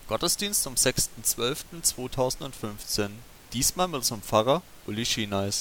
Gottesdienst am 6.12.2015. Diesmal mit unserem Pfarrer Uli Schienais.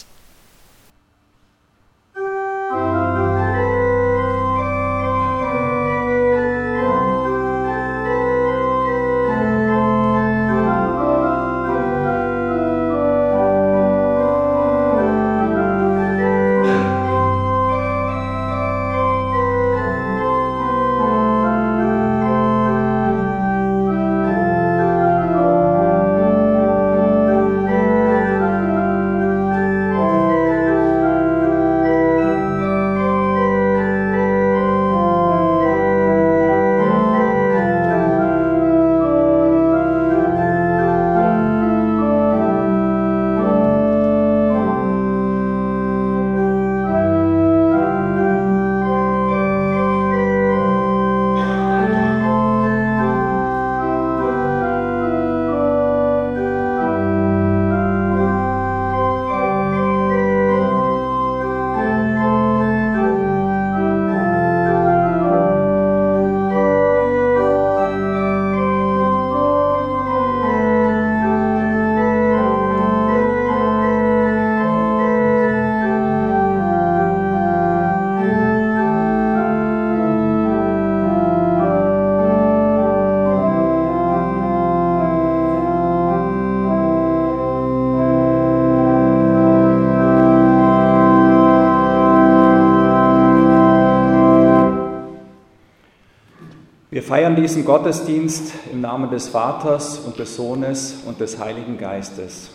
Wir feiern diesen Gottesdienst im Namen des Vaters und des Sohnes und des Heiligen Geistes.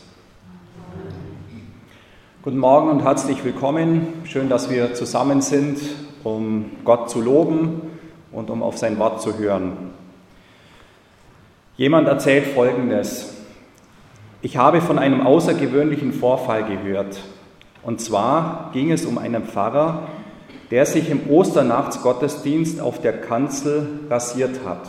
Guten Morgen und herzlich willkommen. Schön, dass wir zusammen sind, um Gott zu loben und um auf sein Wort zu hören. Jemand erzählt Folgendes: Ich habe von einem außergewöhnlichen Vorfall gehört. Und zwar ging es um einen Pfarrer, der sich im Osternachtsgottesdienst auf der Kanzel rasiert hat.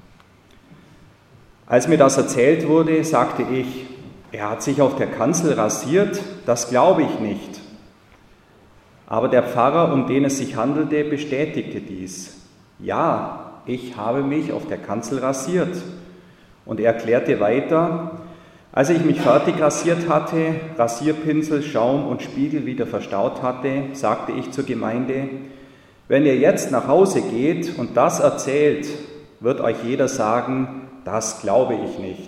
Als mir das erzählt wurde, sagte ich, er hat sich auf der Kanzel rasiert, das glaube ich nicht. Aber der Pfarrer, um den es sich handelte, bestätigte dies. Ja, ich habe mich auf der Kanzel rasiert. Und er erklärte weiter, als ich mich fertig rasiert hatte, Rasierpinsel, Schaum und Spiegel wieder verstaut hatte, sagte ich zur Gemeinde, wenn ihr jetzt nach Hause geht und das erzählt, wird euch jeder sagen, das glaube ich nicht.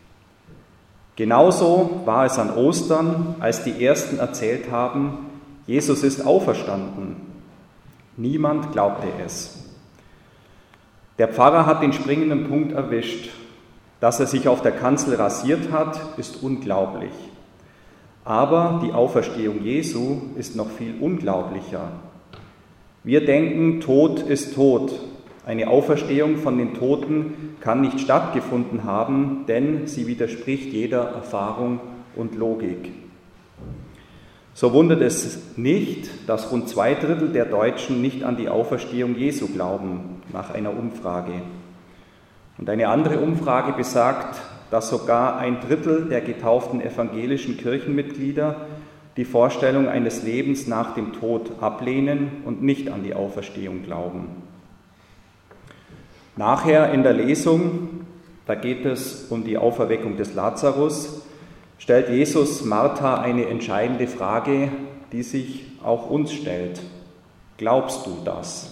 Genauso war es an Ostern, als die Ersten erzählt haben, Jesus ist auferstanden. Niemand glaubte es. Der Pfarrer hat den springenden Punkt erwischt. Dass er sich auf der Kanzel rasiert hat, ist unglaublich. Aber die Auferstehung Jesu ist noch viel unglaublicher. Wir denken, Tod ist tot. Eine Auferstehung von den Toten kann nicht stattgefunden haben, denn sie widerspricht jeder Erfahrung und Logik. So wundert es nicht, dass rund 2/3 der Deutschen nicht an die Auferstehung Jesu glauben, nach einer Umfrage. Und eine andere Umfrage besagt, dass sogar 1/3 der getauften evangelischen Kirchenmitglieder die Vorstellung eines Lebens nach dem Tod ablehnen und nicht an die Auferstehung glauben. Nachher in der Lesung, da geht es um die Auferweckung des Lazarus, stellt Jesus Martha eine entscheidende Frage, die sich auch uns stellt. Glaubst du das?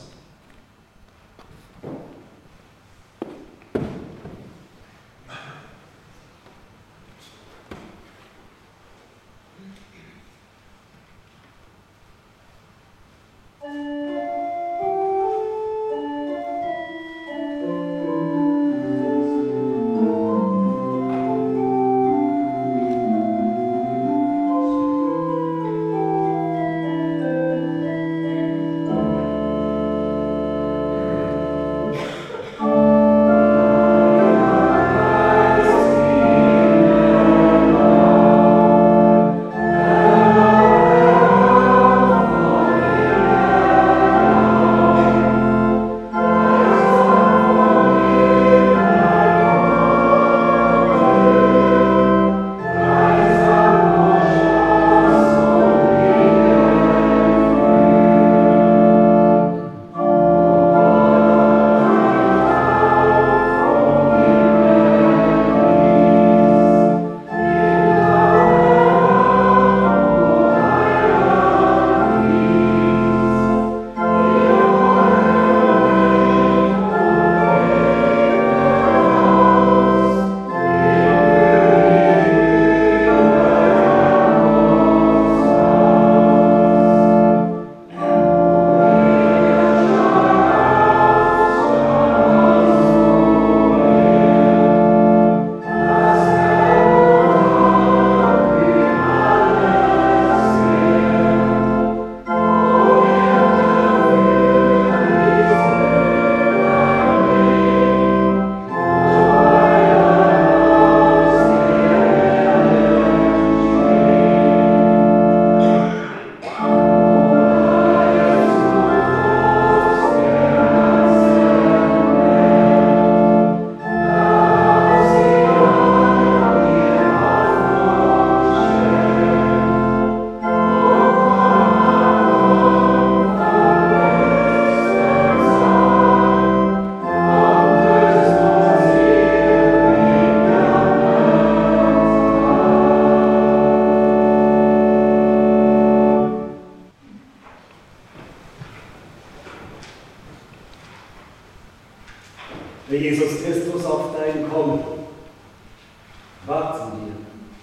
Christus, auf dein Kommen. Warten wir.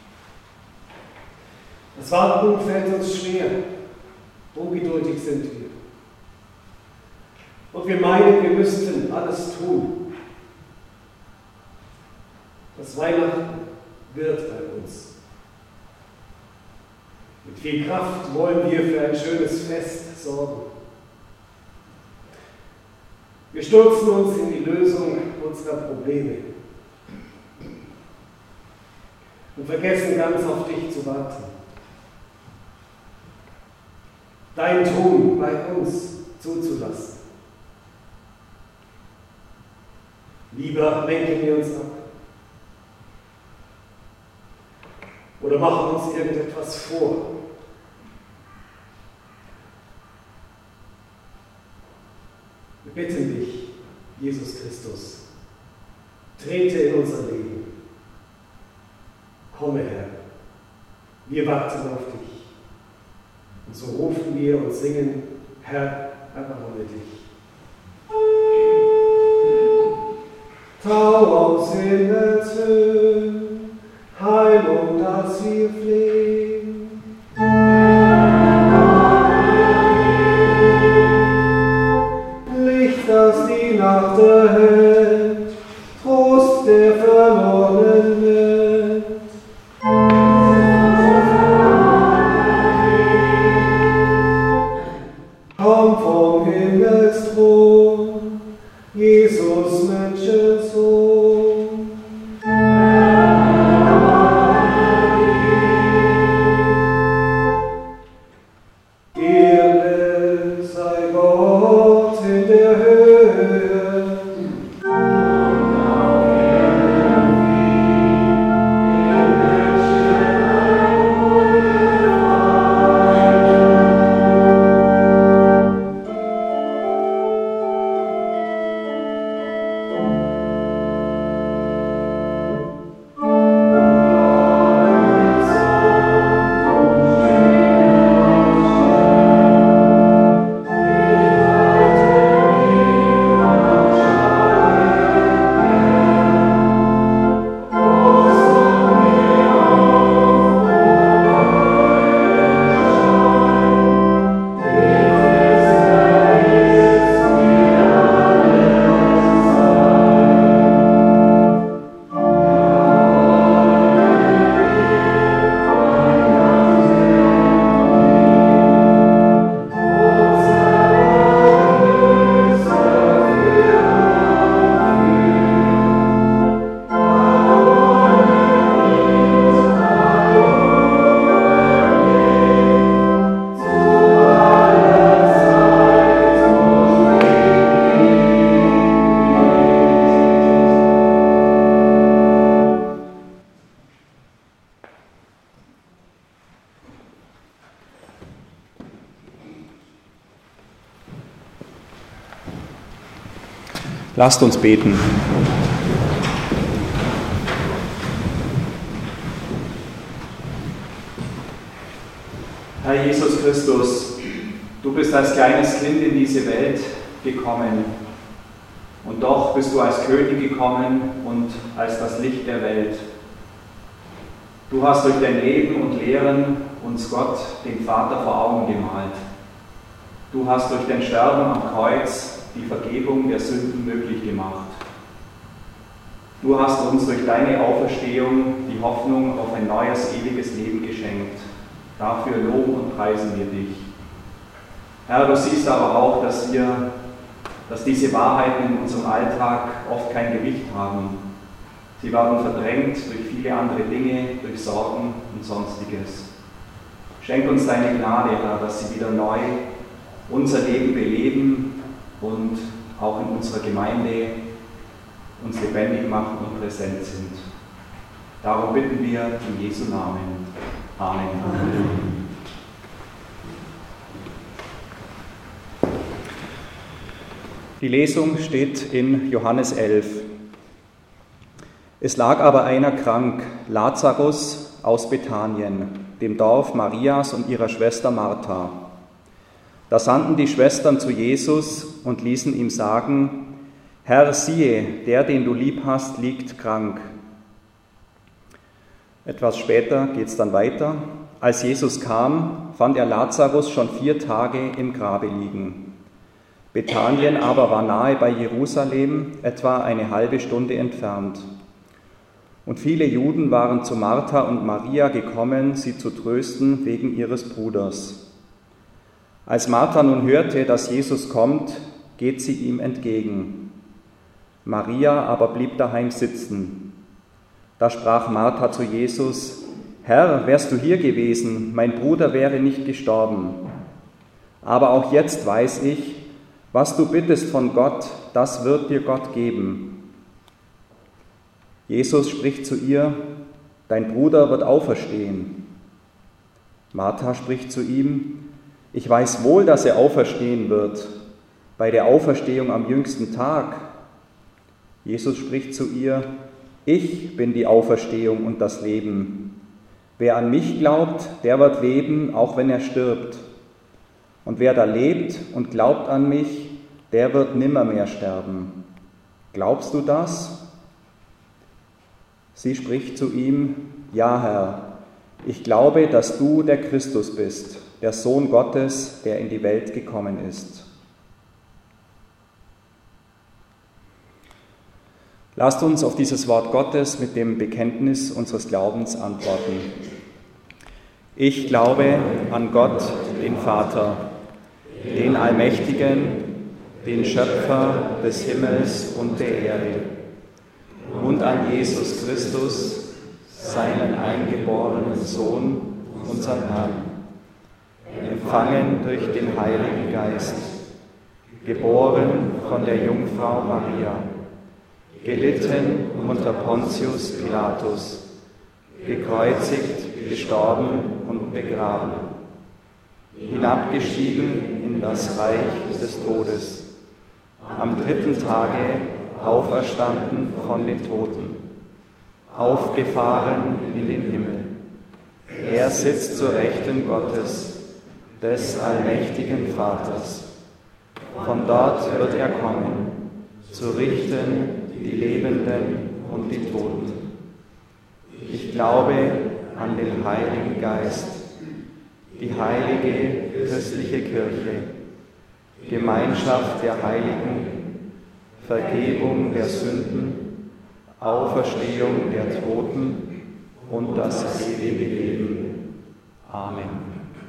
Das Warten fällt uns schwer. Ungeduldig sind wir. Und wir meinen, wir müssten alles tun. Das Weihnachten wird bei uns. Mit viel Kraft wollen wir für ein schönes Fest sorgen. Wir stürzen uns in die Lösung unserer Probleme und vergessen ganz auf dich zu warten. Dein Tun bei uns zuzulassen. Lieber lenken wir uns ab oder machen uns irgendetwas vor. Wir bitten dich, Jesus Christus, trete in unser Leben. Komme, Herr, wir warten auf dich. Und so rufen wir und singen, Herr, erbarme dich. Tau aus Himmelshöhen, Heilung, dass wir flehen. Licht, das die Nacht erhellt, Trost der verlorenen Welt. Komm vom Himmelsthron, Jesus, Menschensohn. Ehre sei Gott in der Höhe. Lasst uns beten. Herr Jesus Christus, du bist als kleines Kind in diese Welt gekommen und doch bist du als König gekommen und als das Licht der Welt. Du hast durch dein Leben und Lehren uns Gott, den Vater, vor Augen gemalt. Du hast durch dein Sterben am Kreuz die Vergebung der Sünden möglich gemacht. Du hast uns durch deine Auferstehung die Hoffnung auf ein neues, ewiges Leben geschenkt. Dafür loben und preisen wir dich. Herr, du siehst aber auch, dass diese Wahrheiten in unserem Alltag oft kein Gewicht haben. Sie werden verdrängt durch viele andere Dinge, durch Sorgen und Sonstiges. Schenk uns deine Gnade, Herr, dass sie wieder neu unser Leben beleben und auch in unserer Gemeinde uns lebendig machen und präsent sind. Darum bitten wir in Jesu Namen. Amen. Amen. Die Lesung steht in Johannes 11. Es lag aber einer krank, Lazarus aus Bethanien, dem Dorf Marias und ihrer Schwester Martha. Da sandten die Schwestern zu Jesus und ließen ihm sagen: Herr, siehe, der, den du lieb hast, liegt krank. Etwas später geht es dann weiter. Als Jesus kam, fand er Lazarus schon 4 Tage im Grabe liegen. Bethanien aber war nahe bei Jerusalem, etwa eine halbe Stunde entfernt. Und viele Juden waren zu Martha und Maria gekommen, sie zu trösten wegen ihres Bruders. Als Martha nun hörte, dass Jesus kommt, geht sie ihm entgegen. Maria aber blieb daheim sitzen. Da sprach Martha zu Jesus: Herr, wärst du hier gewesen, mein Bruder wäre nicht gestorben. Aber auch jetzt weiß ich, was du bittest von Gott, das wird dir Gott geben. Jesus spricht zu ihr: Dein Bruder wird auferstehen. Martha spricht zu ihm: Ich weiß wohl, dass er auferstehen wird, bei der Auferstehung am jüngsten Tag. Jesus spricht zu ihr: Ich bin die Auferstehung und das Leben. Wer an mich glaubt, der wird leben, auch wenn er stirbt. Und wer da lebt und glaubt an mich, der wird nimmermehr sterben. Glaubst du das? Sie spricht zu ihm: Ja, Herr, ich glaube, dass du der Christus bist, der Sohn Gottes, der in die Welt gekommen ist. Lasst uns auf dieses Wort Gottes mit dem Bekenntnis unseres Glaubens antworten. Ich glaube an Gott, den Vater, den Allmächtigen, den Schöpfer des Himmels und der Erde, und an Jesus Christus, seinen eingeborenen Sohn, unseren Herrn, empfangen durch den Heiligen Geist, geboren von der Jungfrau Maria, gelitten unter Pontius Pilatus, gekreuzigt, gestorben und begraben, hinabgestiegen in das Reich des Todes, am 3. Tage auferstanden von den Toten, aufgefahren in den Himmel. Er sitzt zur Rechten Gottes, des allmächtigen Vaters. Von dort wird er kommen, zu richten die Lebenden und die Toten. Ich glaube an den Heiligen Geist, die heilige christliche Kirche, Gemeinschaft der Heiligen, Vergebung der Sünden, Auferstehung der Toten und das ewige Leben. Amen.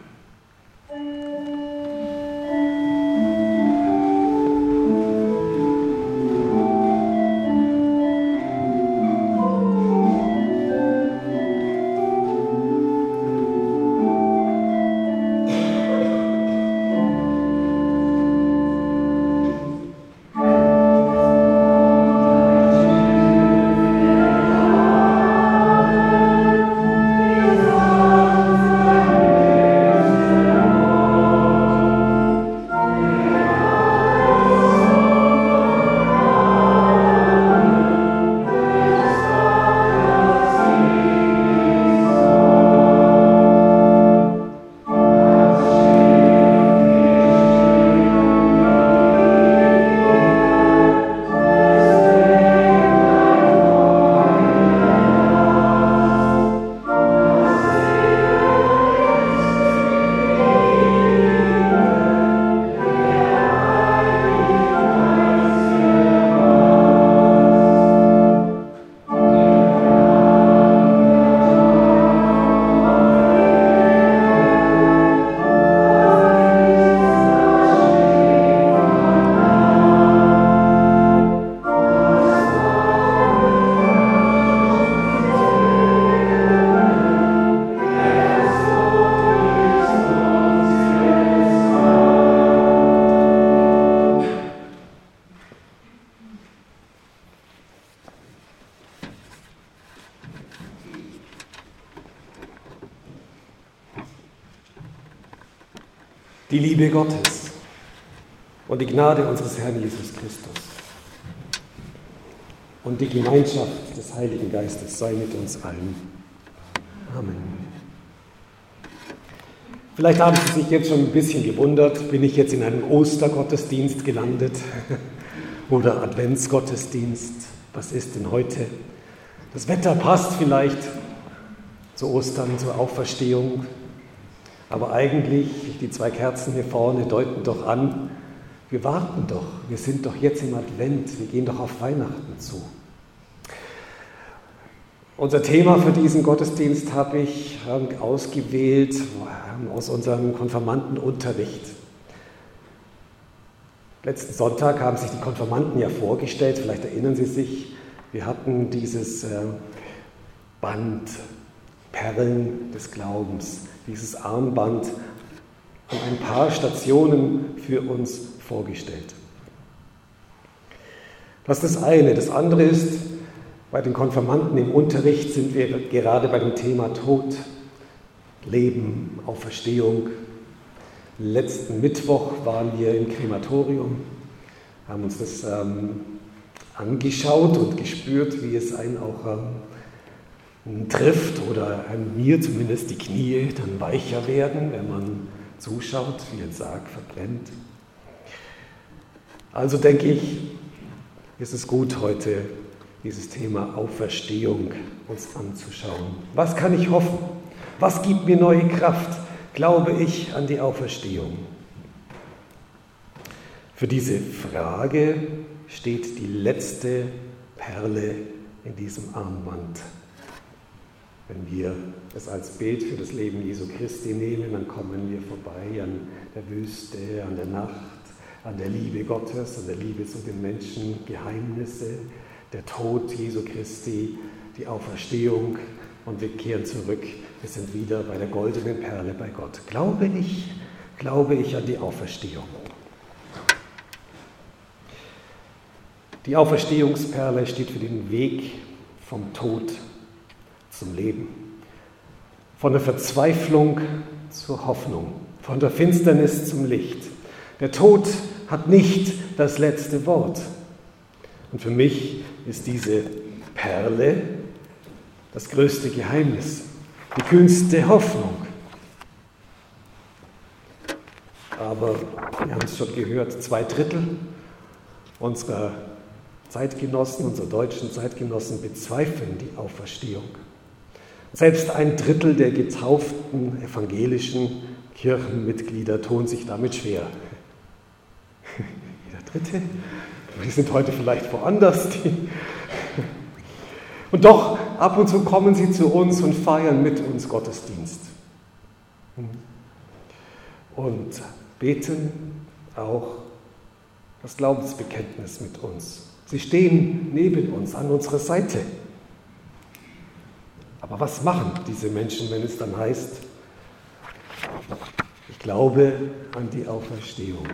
Die Liebe Gottes und die Gnade unseres Herrn Jesus Christus und die Gemeinschaft des Heiligen Geistes sei mit uns allen. Amen. Vielleicht haben Sie sich jetzt schon ein bisschen gewundert, bin ich jetzt in einem Ostergottesdienst gelandet? oder Adventsgottesdienst. Was ist denn heute? Das Wetter passt vielleicht zu Ostern, zur Auferstehung. Aber eigentlich, die 2 Kerzen hier vorne deuten doch an, wir warten doch, wir sind doch jetzt im Advent, wir gehen doch auf Weihnachten zu. Unser Thema für diesen Gottesdienst habe ich ausgewählt aus unserem Konfirmandenunterricht. Letzten Sonntag haben sich die Konfirmanden ja vorgestellt, vielleicht erinnern Sie sich, wir hatten dieses Band, Perlen des Glaubens, dieses Armband an ein paar Stationen für uns vorgestellt. Das ist das eine. Das andere ist, bei den Konfirmanden im Unterricht sind wir gerade bei dem Thema Tod, Leben, Auferstehung. Letzten Mittwoch waren wir im Krematorium, haben uns das angeschaut und gespürt, wie es einen auch trifft oder mir zumindest die Knie dann weicher werden, wenn man zuschaut, wie ein Sarg verbrennt. Also denke ich, ist es gut, heute dieses Thema Auferstehung uns anzuschauen. Was kann ich hoffen? Was gibt mir neue Kraft? Glaube ich an die Auferstehung? Für diese Frage steht die letzte Perle in diesem Armband. Wenn wir es als Bild für das Leben Jesu Christi nehmen, dann kommen wir vorbei an der Wüste, an der Nacht, an der Liebe Gottes, an der Liebe zu den Menschen, Geheimnisse, der Tod Jesu Christi, die Auferstehung und wir kehren zurück. Wir sind wieder bei der goldenen Perle bei Gott. Glaube ich an die Auferstehung. Die Auferstehungsperle steht für den Weg vom Tod zum Leben, von der Verzweiflung zur Hoffnung, von der Finsternis zum Licht. Der Tod hat nicht das letzte Wort. Und für mich ist diese Perle das größte Geheimnis, die kühnste Hoffnung. Aber wir haben es schon gehört, 2/3 unserer Zeitgenossen, unserer deutschen Zeitgenossen bezweifeln die Auferstehung. Selbst 1/3 der getauften evangelischen Kirchenmitglieder tun sich damit schwer. Jeder Dritte? Die sind heute vielleicht woanders. Und doch, ab und zu kommen sie zu uns und feiern mit uns Gottesdienst. Und beten auch das Glaubensbekenntnis mit uns. Sie stehen neben uns, an unserer Seite. Aber was machen diese Menschen, wenn es dann heißt, ich glaube an die Auferstehung?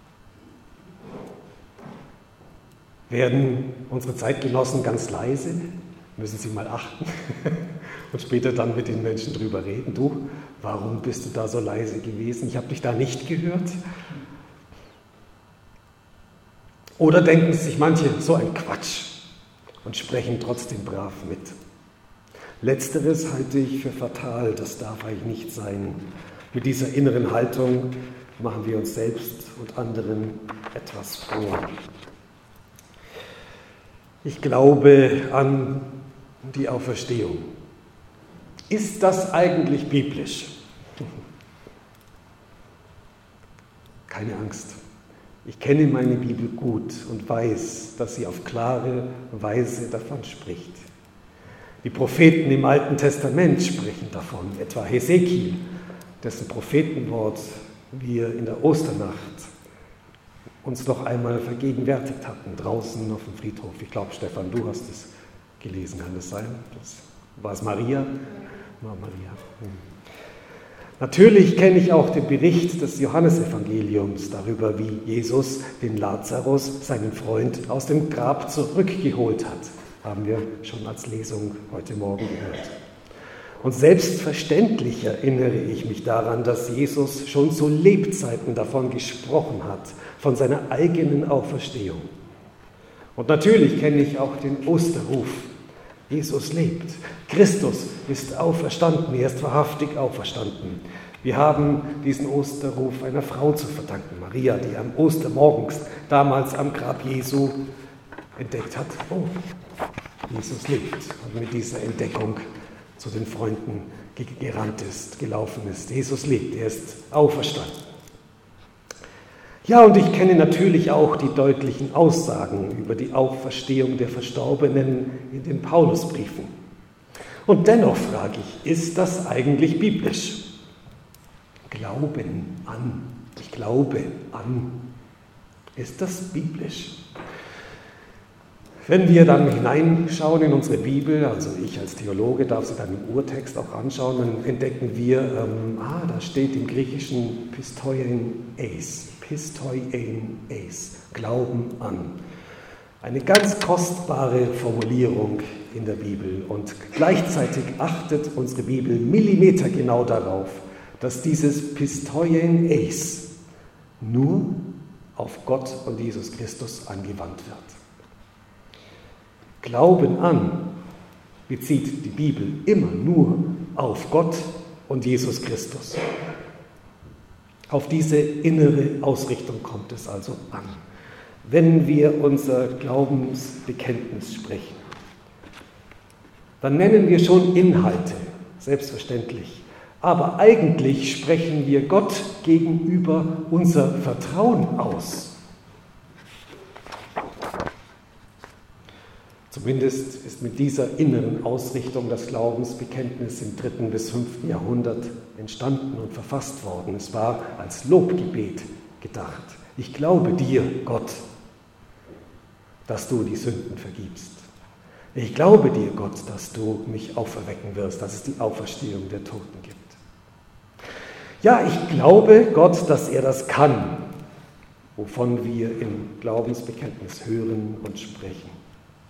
Werden unsere Zeitgenossen ganz leise? Müssen sie mal achten und später dann mit den Menschen drüber reden. Du, warum bist du da so leise gewesen? Ich habe dich da nicht gehört. Oder denken sich manche, so ein Quatsch und sprechen trotzdem brav mit. Letzteres halte ich für fatal, das darf eigentlich nicht sein. Mit dieser inneren Haltung machen wir uns selbst und anderen etwas vor. Ich glaube an die Auferstehung. Ist das eigentlich biblisch? Keine Angst. Ich kenne meine Bibel gut und weiß, dass sie auf klare Weise davon spricht. Die Propheten im Alten Testament sprechen davon, etwa Hesekiel, dessen Prophetenwort wir in der Osternacht uns noch einmal vergegenwärtigt hatten, draußen auf dem Friedhof. Ich glaube, Stefan, du hast es gelesen, kann das sein? War es Maria? War Maria. Natürlich kenne ich auch den Bericht des Johannesevangeliums darüber, wie Jesus den Lazarus, seinen Freund, aus dem Grab zurückgeholt hat. Haben wir schon als Lesung heute Morgen gehört. Und selbstverständlich erinnere ich mich daran, dass Jesus schon zu Lebzeiten davon gesprochen hat, von seiner eigenen Auferstehung. Und natürlich kenne ich auch den Osterruf. Jesus lebt. Christus ist auferstanden, er ist wahrhaftig auferstanden. Wir haben diesen Osterruf einer Frau zu verdanken, Maria, die am Ostermorgens damals am Grab Jesu entdeckt hat, oh, Jesus lebt, und mit dieser Entdeckung zu den Freunden gerannt ist, gelaufen ist. Jesus lebt, er ist auferstanden. Ja, und ich kenne natürlich auch die deutlichen Aussagen über die Auferstehung der Verstorbenen in den Paulusbriefen. Und dennoch frage ich, ist das eigentlich biblisch? Glauben an, ich glaube an. Ist das biblisch? Wenn wir dann hineinschauen in unsere Bibel, also ich als Theologe darf sie dann im Urtext auch anschauen, dann entdecken wir, da steht im Griechischen Pistoien eis, Glauben an. Eine ganz kostbare Formulierung in der Bibel, und gleichzeitig achtet unsere Bibel millimetergenau darauf, dass dieses Pistoien eis nur auf Gott und Jesus Christus angewandt wird. Glauben an bezieht die Bibel immer nur auf Gott und Jesus Christus. Auf diese innere Ausrichtung kommt es also an. Wenn wir unser Glaubensbekenntnis sprechen, dann nennen wir schon Inhalte, selbstverständlich. Aber eigentlich sprechen wir Gott gegenüber unser Vertrauen aus. Zumindest ist mit dieser inneren Ausrichtung das Glaubensbekenntnis im 3. bis 5. Jahrhundert entstanden und verfasst worden. Es war als Lobgebet gedacht. Ich glaube dir, Gott, dass du die Sünden vergibst. Ich glaube dir, Gott, dass du mich auferwecken wirst, dass es die Auferstehung der Toten gibt. Ja, ich glaube Gott, dass er das kann, wovon wir im Glaubensbekenntnis hören und sprechen.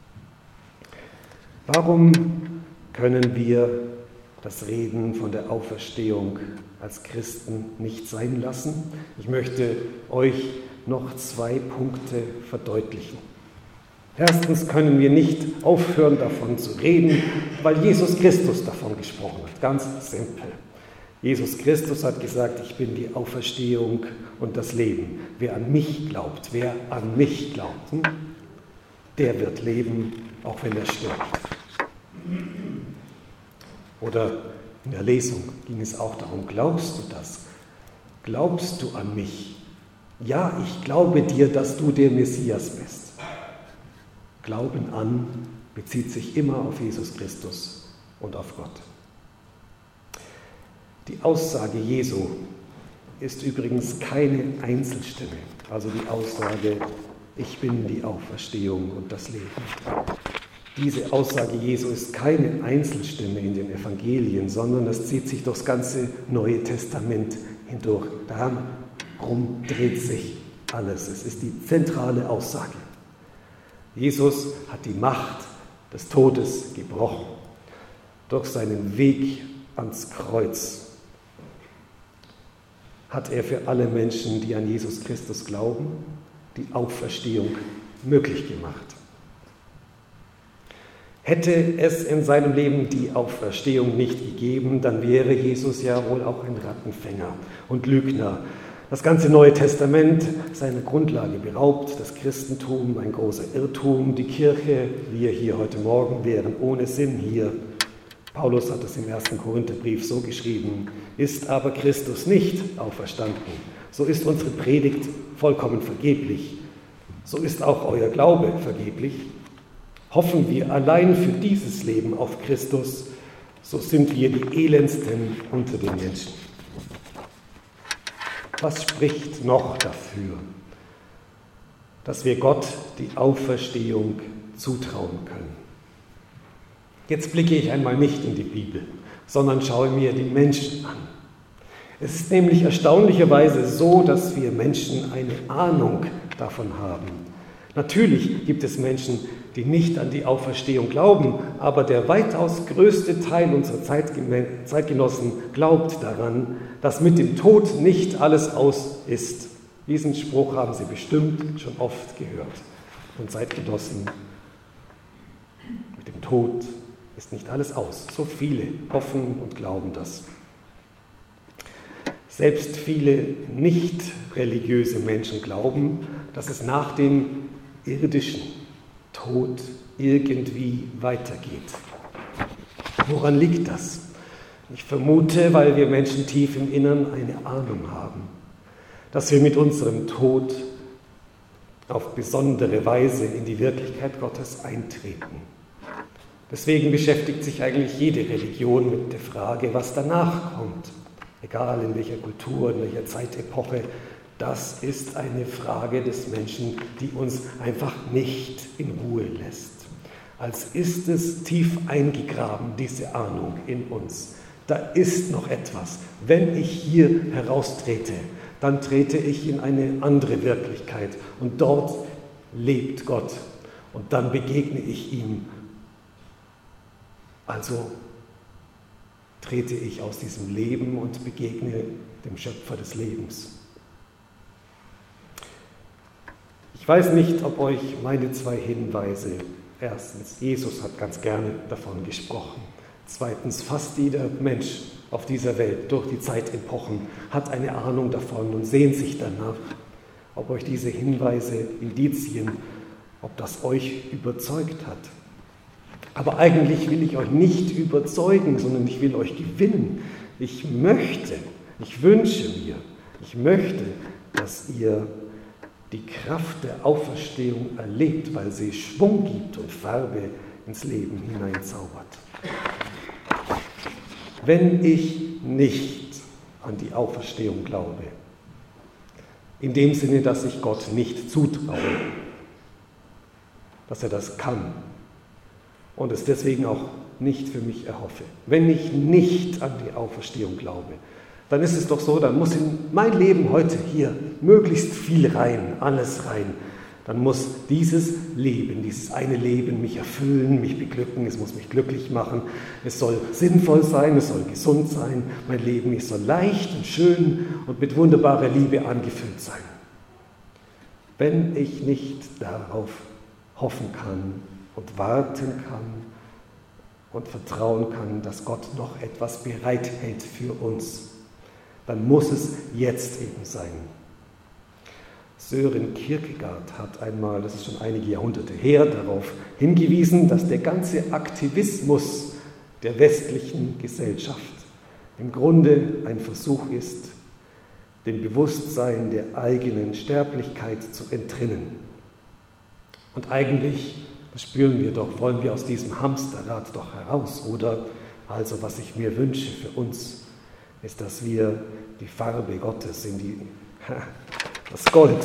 Warum können wir das Reden von der Auferstehung als Christen nicht sein lassen? Ich möchte euch noch 2 Punkte verdeutlichen. Erstens können wir nicht aufhören, davon zu reden, weil Jesus Christus davon gesprochen hat. Ganz simpel. Jesus Christus hat gesagt, ich bin die Auferstehung und das Leben. Wer an mich glaubt, der wird leben, auch wenn er stirbt. Oder in der Lesung ging es auch darum, glaubst du das? Glaubst du an mich? Ja, ich glaube dir, dass du der Messias bist. Glauben an bezieht sich immer auf Jesus Christus und auf Gott. Die Aussage Jesu ist übrigens keine Einzelstimme, also die Aussage, ich bin die Auferstehung und das Leben. Diese Aussage Jesu ist keine Einzelstimme in den Evangelien, sondern es zieht sich durchs ganze Neue Testament hindurch. Darum dreht sich alles. Es ist die zentrale Aussage. Jesus hat die Macht des Todes gebrochen. Durch seinen Weg ans Kreuz hat er für alle Menschen, die an Jesus Christus glauben, die Auferstehung möglich gemacht. Hätte es in seinem Leben die Auferstehung nicht gegeben, dann wäre Jesus ja wohl auch ein Rattenfänger und Lügner. Das ganze Neue Testament seiner Grundlage beraubt, das Christentum ein großer Irrtum, die Kirche, wir hier heute Morgen, wären ohne Sinn hier. Paulus hat es im 1. Korintherbrief so geschrieben, ist aber Christus nicht auferstanden, so ist unsere Predigt vollkommen vergeblich, so ist auch euer Glaube vergeblich. Hoffen wir allein für dieses Leben auf Christus, so sind wir die elendsten unter den Menschen. Was spricht noch dafür, dass wir Gott die Auferstehung zutrauen können? Jetzt blicke ich einmal nicht in die Bibel, sondern schaue mir die Menschen an. Es ist nämlich erstaunlicherweise so, dass wir Menschen eine Ahnung davon haben. Natürlich gibt es Menschen, die nicht an die Auferstehung glauben, aber der weitaus größte Teil unserer Zeitgenossen glaubt daran, dass mit dem Tod nicht alles aus ist. Diesen Spruch haben Sie bestimmt schon oft gehört. Und Zeitgenossen, mit dem Tod ist nicht alles aus. So viele hoffen und glauben das. Selbst viele nicht religiöse Menschen glauben, dass es nach dem irdischen Tod irgendwie weitergeht. Woran liegt das? Ich vermute, weil wir Menschen tief im Innern eine Ahnung haben, dass wir mit unserem Tod auf besondere Weise in die Wirklichkeit Gottes eintreten. Deswegen beschäftigt sich eigentlich jede Religion mit der Frage, was danach kommt. Egal in welcher Kultur, in welcher Zeitepoche, das ist eine Frage des Menschen, die uns einfach nicht in Ruhe lässt. Als ist es tief eingegraben, diese Ahnung in uns. Da ist noch etwas. Wenn ich hier heraustrete, dann trete ich in eine andere Wirklichkeit und dort lebt Gott und dann begegne ich ihm. Also trete ich aus diesem Leben und begegne dem Schöpfer des Lebens. Ich weiß nicht, ob euch meine 2 Hinweise, erstens, Jesus hat ganz gerne davon gesprochen. Zweitens, fast jeder Mensch auf dieser Welt durch die Zeitepochen hat eine Ahnung davon und sehnt sich danach, ob euch diese Hinweise, Indizien, ob das euch überzeugt hat. Aber eigentlich will ich euch nicht überzeugen, sondern ich will euch gewinnen. Ich wünsche mir, dass ihr die Kraft der Auferstehung erlebt, weil sie Schwung gibt und Farbe ins Leben hineinzaubert. Wenn ich nicht an die Auferstehung glaube, in dem Sinne, dass ich Gott nicht zutraue, dass er das kann und es deswegen auch nicht für mich erhoffe, wenn ich nicht an die Auferstehung glaube, dann ist es doch so, dann muss in mein Leben heute hier möglichst viel rein, alles rein. Dann muss dieses Leben, dieses eine Leben mich erfüllen, mich beglücken, es muss mich glücklich machen, es soll sinnvoll sein, es soll gesund sein, mein Leben soll leicht und schön und mit wunderbarer Liebe angefüllt sein. Wenn ich nicht darauf hoffen kann und warten kann und vertrauen kann, dass Gott noch etwas bereithält für uns, dann muss es jetzt eben sein. Søren Kierkegaard hat einmal, das ist schon einige Jahrhunderte her, darauf hingewiesen, dass der ganze Aktivismus der westlichen Gesellschaft im Grunde ein Versuch ist, dem Bewusstsein der eigenen Sterblichkeit zu entrinnen. Und eigentlich, das spüren wir doch, wollen wir aus diesem Hamsterrad doch heraus, oder? Also was ich mir wünsche für uns, ist, dass wir die Farbe Gottes das Gold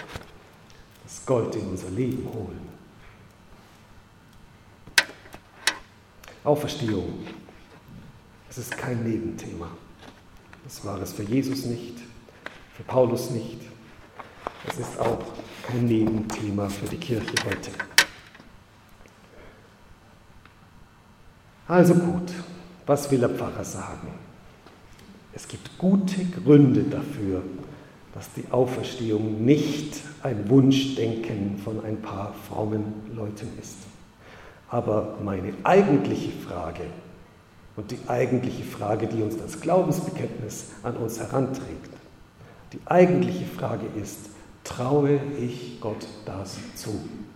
in unser Leben holen. Auferstehung, es ist kein Nebenthema. Das war es für Jesus nicht, für Paulus nicht. Es ist auch kein Nebenthema für die Kirche heute. Also gut, was will der Pfarrer sagen? Es gibt gute Gründe dafür, dass die Auferstehung nicht ein Wunschdenken von ein paar frommen Leuten ist. Aber meine eigentliche Frage und die eigentliche Frage, die uns das Glaubensbekenntnis an uns heranträgt, die eigentliche Frage ist, traue ich Gott das zu?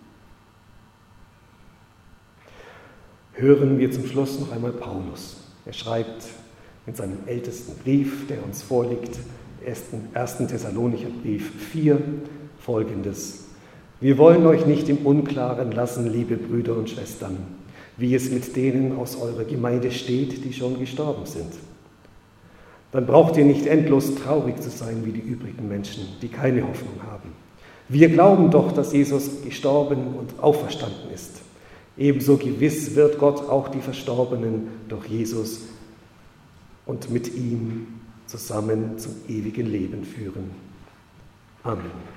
Hören wir zum Schluss noch einmal Paulus. Er schreibt in seinem ältesten Brief, der uns vorliegt, 1. Thessalonicher Brief 4, Folgendes. Wir wollen euch nicht im Unklaren lassen, liebe Brüder und Schwestern, wie es mit denen aus eurer Gemeinde steht, die schon gestorben sind. Dann braucht ihr nicht endlos traurig zu sein wie die übrigen Menschen, die keine Hoffnung haben. Wir glauben doch, dass Jesus gestorben und auferstanden ist. Ebenso gewiss wird Gott auch die Verstorbenen durch Jesus und mit ihm zusammen zum ewigen Leben führen. Amen.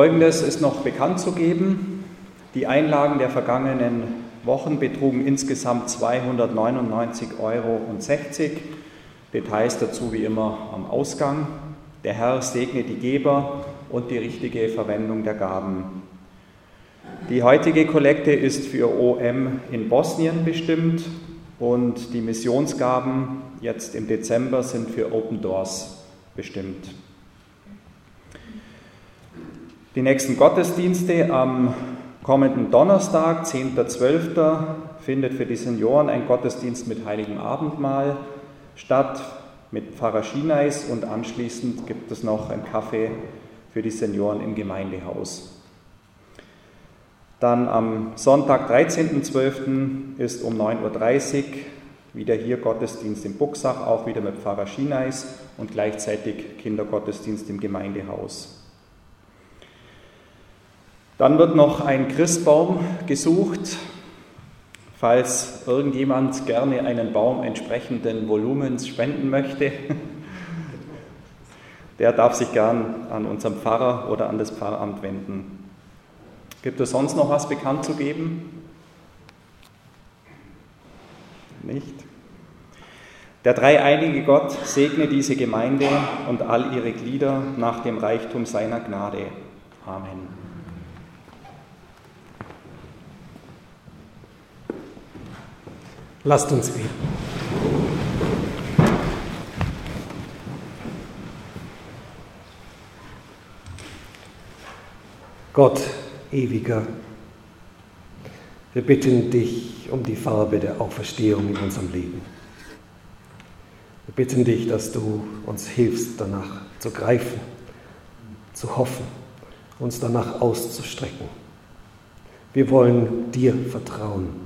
Folgendes ist noch bekannt zu geben. Die Einlagen der vergangenen Wochen betrugen insgesamt 299,60 €. Details dazu wie immer am Ausgang. Der Herr segne die Geber und die richtige Verwendung der Gaben. Die heutige Kollekte ist für OM in Bosnien bestimmt und die Missionsgaben jetzt im Dezember sind für Open Doors bestimmt. Die nächsten Gottesdienste am kommenden Donnerstag, 10.12., findet für die Senioren ein Gottesdienst mit Heiligem Abendmahl statt, mit Pfarrer Schienais, und anschließend gibt es noch einen Kaffee für die Senioren im Gemeindehaus. Dann am Sonntag, 13.12. ist um 9.30 Uhr wieder hier Gottesdienst in Buxach, auch wieder mit Pfarrer Schienais und gleichzeitig Kindergottesdienst im Gemeindehaus. Dann wird noch ein Christbaum gesucht, falls irgendjemand gerne einen Baum entsprechenden Volumens spenden möchte. Der darf sich gern an unseren Pfarrer oder an das Pfarramt wenden. Gibt es sonst noch was bekannt zu geben? Nicht? Der dreieinige Gott segne diese Gemeinde und all ihre Glieder nach dem Reichtum seiner Gnade. Amen. Lasst uns beten. Gott, Ewiger, wir bitten dich um die Farbe der Auferstehung in unserem Leben. Wir bitten dich, dass du uns hilfst, danach zu greifen, zu hoffen, uns danach auszustrecken. Wir wollen dir vertrauen.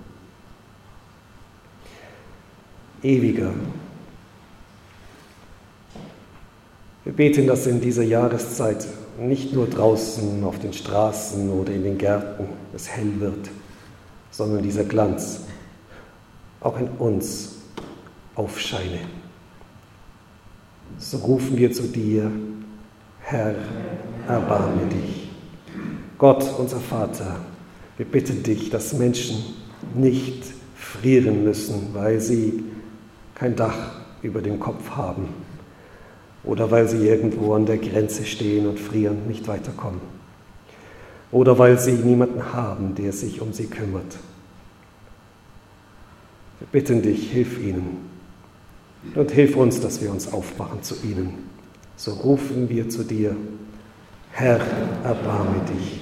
Ewiger, wir beten, dass in dieser Jahreszeit nicht nur draußen auf den Straßen oder in den Gärten es hell wird, sondern dieser Glanz auch in uns aufscheine. So rufen wir zu dir, Herr, erbarme dich. Gott, unser Vater, wir bitten dich, dass Menschen nicht frieren müssen, weil sie kein Dach über dem Kopf haben oder weil sie irgendwo an der Grenze stehen und frieren, nicht weiterkommen oder weil sie niemanden haben, der sich um sie kümmert. Wir bitten dich, hilf ihnen und hilf uns, dass wir uns aufmachen zu ihnen. So rufen wir zu dir, Herr, erbarme dich.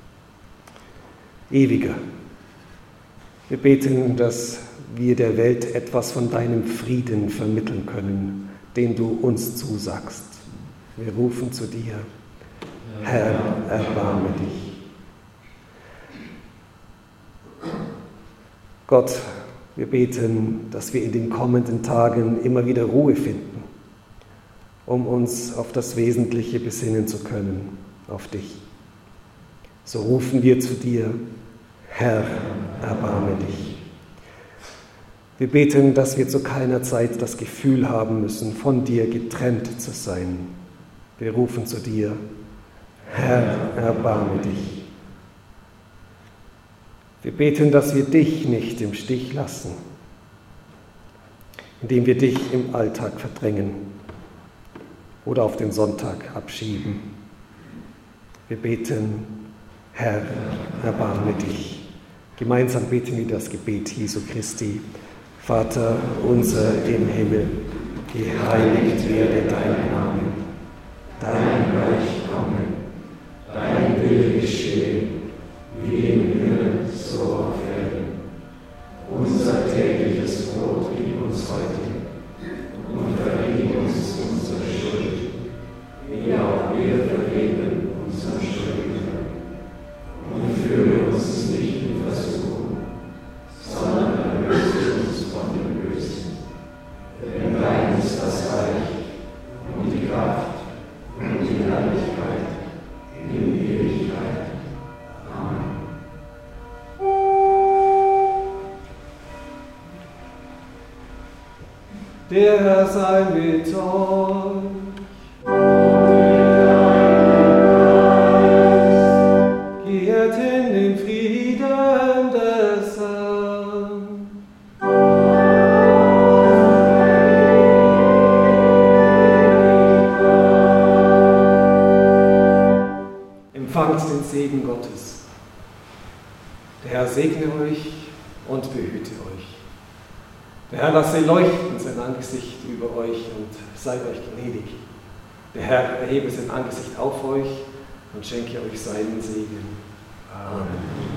Ewiger, wir beten, dass wir der Welt etwas von deinem Frieden vermitteln können, den du uns zusagst. Wir rufen zu dir, Herr, erbarme dich. Gott, wir beten, dass wir in den kommenden Tagen immer wieder Ruhe finden, um uns auf das Wesentliche besinnen zu können, auf dich. So rufen wir zu dir, Herr, erbarme dich. Wir beten, dass wir zu keiner Zeit das Gefühl haben müssen, von dir getrennt zu sein. Wir rufen zu dir, Herr, erbarme dich. Wir beten, dass wir dich nicht im Stich lassen, indem wir dich im Alltag verdrängen oder auf den Sonntag abschieben. Wir beten, Herr, erbarme dich. Gemeinsam beten wir das Gebet Jesu Christi. Vater unser im Himmel, geheiligt werde dein Name, dein Reich komme, dein Wille geschehe, wie im Himmel, so auf Erden. Unser tägliches Brot gib uns heute und vergib uns unsere Schuld, wie auch wir vergeben unseren Schuldigern. Und führe uns nicht in Versuchung, sondern erlöse uns von dem Bösen. Denn dein ist das Reich und die Kraft und die Herrlichkeit in Ewigkeit. Amen. Der Herr sei mit euch. segne euch und behüte euch. Der Herr lasse leuchten sein Angesicht über euch und sei euch gnädig. Der Herr erhebe sein Angesicht auf euch und schenke euch seinen Segen. Amen.